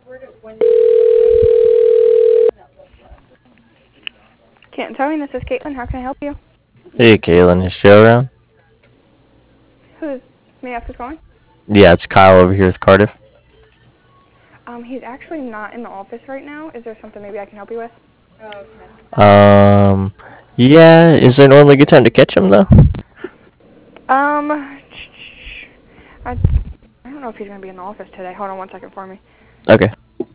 Can't tell me. This is Caitlin. How can I help you? Hey, Kaylin, is Joe around? Who's? May I ask who's calling? Yeah, it's Kyle over here with Cardiff. He's actually not in the office right now. Is there something maybe I can help you with? Um, yeah, is there normally a good time to catch him, though? I don't know if he's gonna be in the office today. Hold on one second for me. Okay.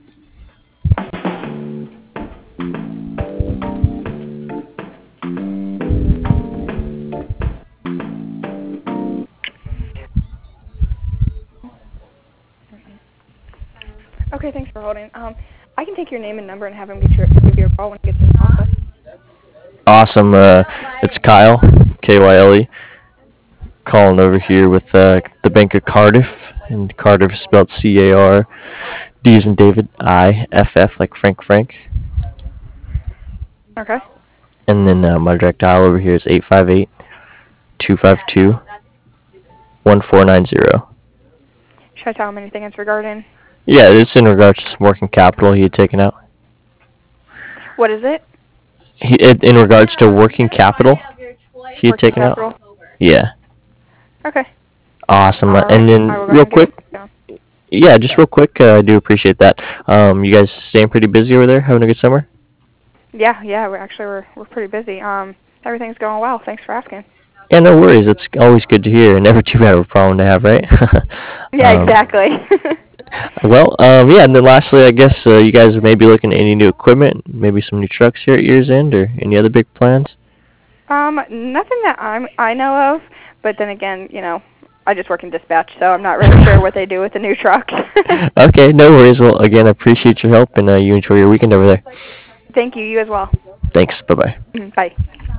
Okay, thanks for holding. I can take your name and number and have him give you a call when he gets in the office. Awesome, it's Kyle, K-Y-L-E, calling over here with, the Bank of Cardiff, and Cardiff is spelled C-A-R, D as in David, I-F-F, like Frank. Okay. And then, my direct dial over here is 858-252-1490. Should I tell him anything it's regarding? Yeah, it's in regards to some working capital he had taken out. What is it? In regards to working capital he had Working taken out? capital. Yeah. Okay. Awesome. All right. And then, I will go real ahead and quick, get it down. yeah, just real quick, I do appreciate that. You guys staying pretty busy over there, having a good summer? Yeah. We're pretty busy. Everything's going well. Thanks for asking. Yeah, no worries. It's always good to hear. Never too bad of a problem to have, right? Yeah, exactly. Well, yeah, and then lastly, I guess you guys may be looking at any new equipment, maybe some new trucks here at year's end, or any other big plans? Nothing that I know of, but then again, I just work in dispatch, so I'm not really sure what they do with the new trucks. Okay, no worries. Well, again, I appreciate your help, and you enjoy your weekend over there. Thank you. You as well. Thanks. Bye-bye. Bye.